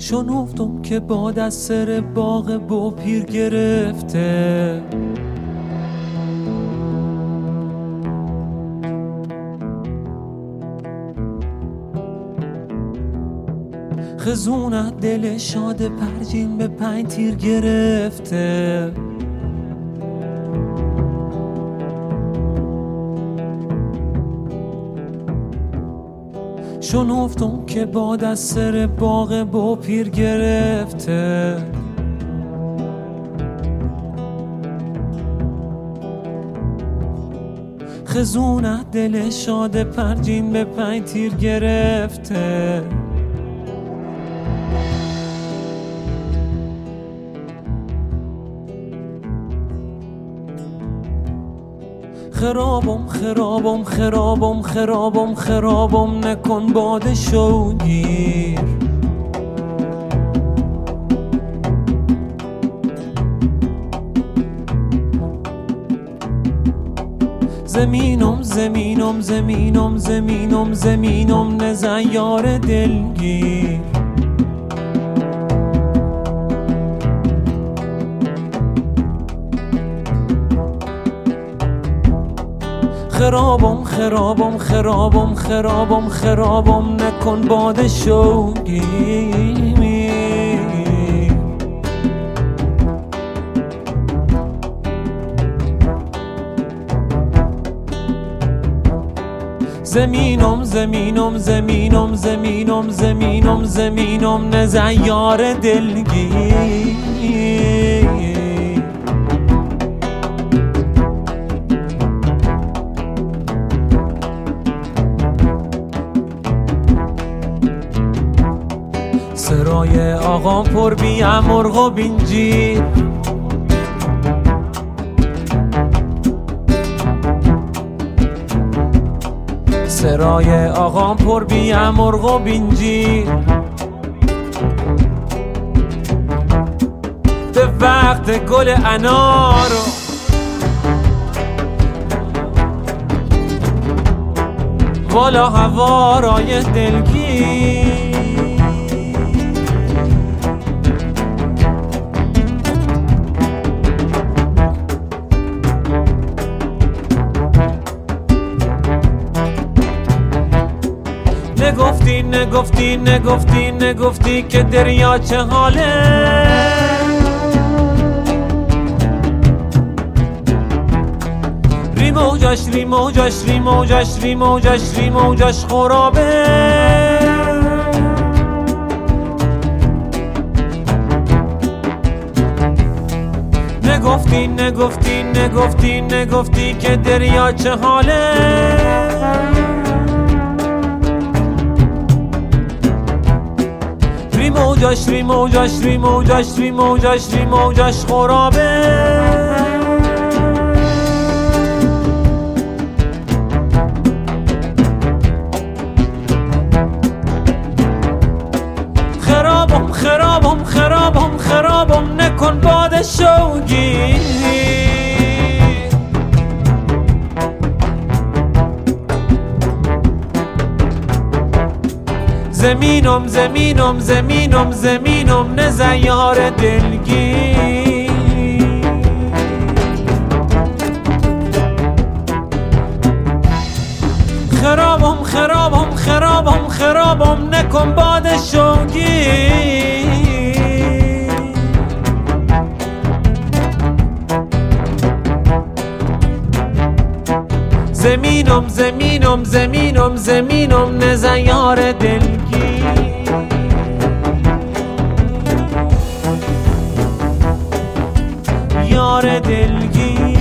شنفتم که باد از سر باغ با پیر گرفته، خزونت دل شاد پرجین به 5 تیر گرفته. شنفتم که باد از سر باغ با پیر گرفته، خزونت دل شاد پرجین به 5 تیر گرفته. خرابم خرابم خرابم خرابم خرابم نکن باد شوگیر، زمینم زمینم زمینم زمینم زمینم نزن یار دلگیر. خرابم خرابم خرابم خرابم خرابم نکن باد شوگیر. زمینم زمینم زمینم زمینم زمینم زمینم نزن یار دلگیر. سرای آقام پر بیم مرغ و بینجیر، سرای آقام پر بیم مرغ و بینجیر. به وقت گل انار بالا هوارای دلگیر. نگفتی نگفتی نگفتی نگفتی که دریا چه حاله، ریموجش ریموجش ریموجش ریموجش ریموجش خرابه. نگفتی نگفتی نگفتی نگفتی که دریا چه حاله، ریموجش ریموجش ریموجش ریموجش ریموجش خرابه. خرابم خرابم خرابم خرابم نکن باد شوگیر. زمینم زمینم زمینم زمینم نزن یار دلگیر. خرابم خرابم خرابم خرابم نکن باد شوگیر. زمینم زمینم زمینم زمینم نزن یار دلگیر. یار دلگیر.